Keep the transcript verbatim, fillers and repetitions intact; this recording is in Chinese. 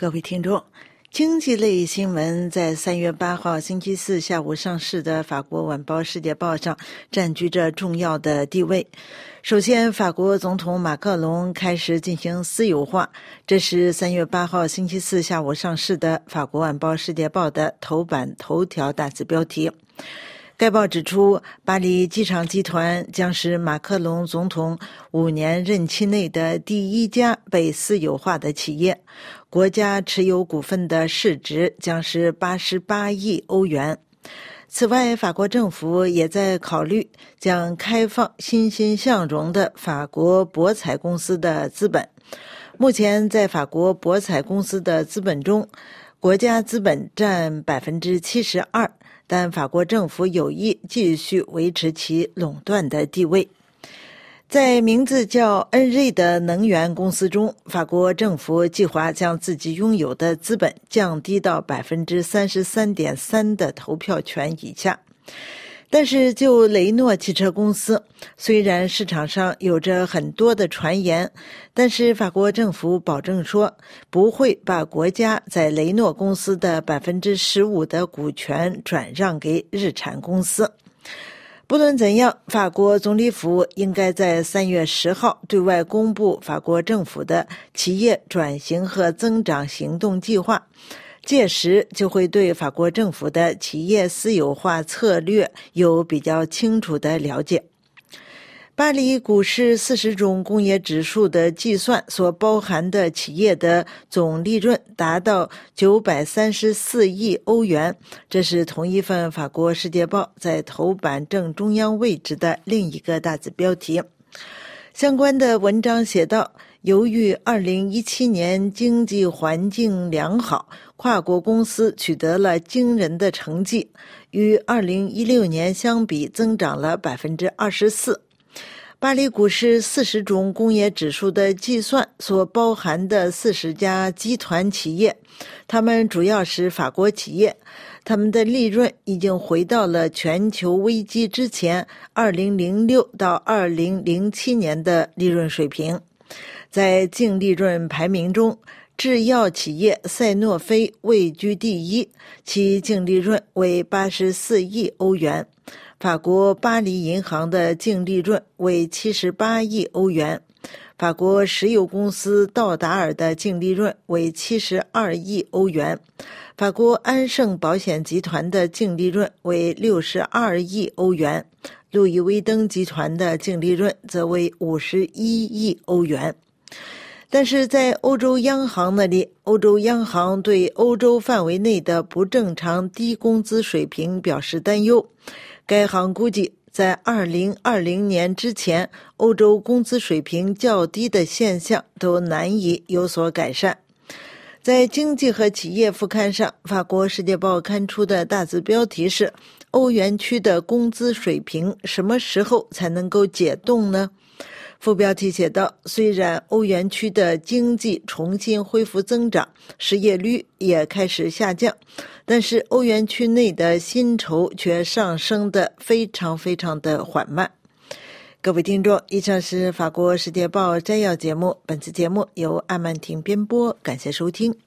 各位听众，经济类新闻在三月八号星期四下午上市的法国晚报《世界报》上占据着重要的地位。首先，法国总统马克龙开始进行私有化，这是三月八号星期四下午上市的法国晚报《世界报》的头版头条大字标题。该报指出，巴黎机场集团将是马克龙总统五年任期内的第一家被私有化的企业，国家持有股份的市值将是八十八亿欧元。此外，法国政府也在考虑将开放欣欣向荣的法国博彩公司的资本。目前，在法国博彩公司的资本中，国家资本占 百分之七十二，但法国政府有意继续维持其垄断的地位。在名字叫恩瑞的能源公司中，法国政府计划将自己拥有的资本降低到 百分之三十三点三 的投票权以下。但是就雷诺汽车公司，虽然市场上有着很多的传言，但是法国政府保证说不会把国家在雷诺公司的 百分之十五 的股权转让给日产公司。不论怎样，法国总理府应该在三月十号对外公布法国政府的企业转型和增长行动计划，届时就会对法国政府的企业私有化策略有比较清楚的了解。巴黎股市四十种工业指数的计算所包含的企业的总利润达到九百三十四亿欧元，这是同一份法国《世界报》在头版正中央位置的另一个大字标题。相关的文章写道，由于二零一七年经济环境良好，跨国公司取得了惊人的成绩，与二零一六年相比增长了 百分之二十四。巴黎股市四十种工业指数的计算所包含的四十家集团企业，它们主要是法国企业，他们的利润已经回到了全球危机之前二零零六到二零零七年的利润水平。在净利润排名中，制药企业赛诺菲位居第一，其净利润为八十四亿欧元。法国巴黎银行的净利润为七十八亿欧元，法国石油公司道达尔的净利润为七十二亿欧元，法国安盛保险集团的净利润为六十二亿欧元，路易威登集团的净利润则为五十一亿欧元。但是在欧洲央行那里，欧洲央行对欧洲范围内的不正常低工资水平表示担忧。该行估计，在二零二零年之前，欧洲工资水平较低的现象都难以有所改善。在经济和企业副刊上，法国《世界报》刊出的大字标题是：欧元区的工资水平什么时候才能够解冻呢？副标题写道，虽然欧元区的经济重新恢复增长，失业率也开始下降，但是欧元区内的薪酬却上升得非常非常的缓慢。各位听众，以上是法国《世界报》摘要节目，本次节目由阿曼婷编播，感谢收听。